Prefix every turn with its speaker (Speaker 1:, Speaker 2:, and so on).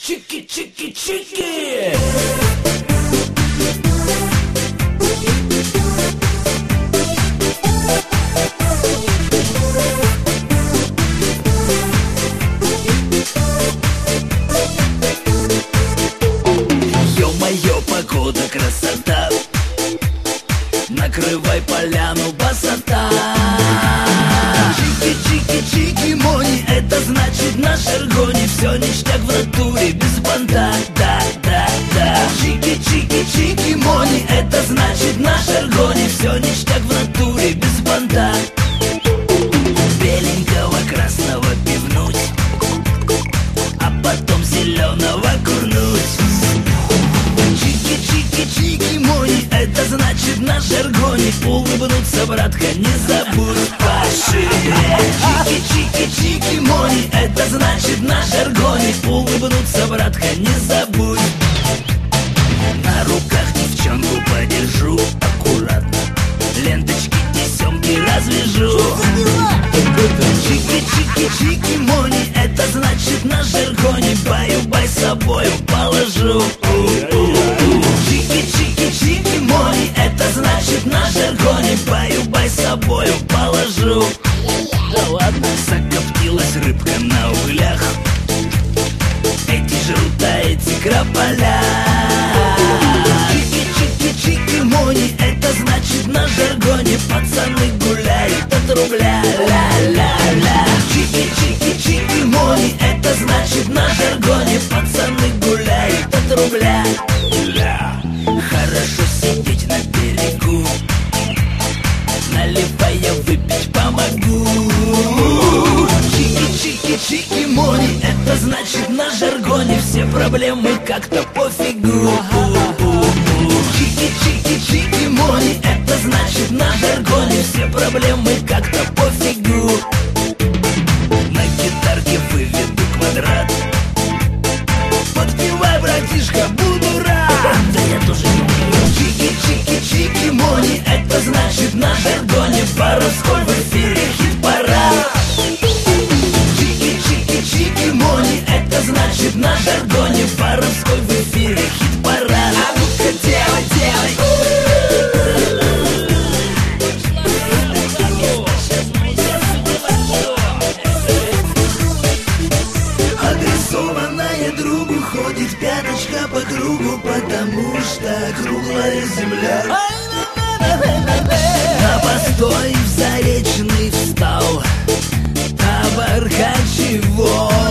Speaker 1: Чики-чики-чики! Ё-моё, погода, красота! Накрывай поляну, басота! Чики-чики-чики-мони, это значит на жаргоне все ништяк в натуре, без банта, да-да-да. Чики-чики-чики-мони, это значит на жаргоне все ништяк в натуре, без банта. Беленького красного пивнуть, а потом зеленого курнуть. Чики-чики-чики-мони, это значит на жаргоне улыбнуться, братка, не забудь пошире. Чики-чики-чики-мони, это значит на жаргоне улыбнуться, братка, не забудь. На руках девчонку подержу аккуратно, ленточки тесемки развяжу. Чики-чики-чики-мони, это значит на жаргоне баю-бай собою положу. Чики-чики-чики-мони, это значит на жаргоне баю-бай собою положу. Да ладно, закоптилась рыбка на углях, эти жрута, эти крополя. Чики-чики-чики-мони, это значит на жаргоне пацаны гуляют от рубля. Ля-ля-ля. Чики-чики-чики-мони, это значит на жаргоне пацаны гуляют от рубля. Хорошо сидеть на берегу, наливая выпить помогу. Чики-чики-чики-мони, это значит на жаргоне все проблемы как-то пофигу. Чики-чики-чики-мони, это значит на жаргоне все проблемы как-то пофигу. На гитарке выведу квадрат, подпевай, братишка, буду рад. Да я тоже не умею. Чики-чики-чики-мони, это значит на жаргоне воровской в эфире хит-парад. Чики-чики-чики-мони, это значит на жаргоне воровской в эфире хит-парад. А ну-ка, делай, делай. Адресованная другу, ходит пяточка по кругу, потому что круглая земля. На постой в Заречный встал табор Хачевой.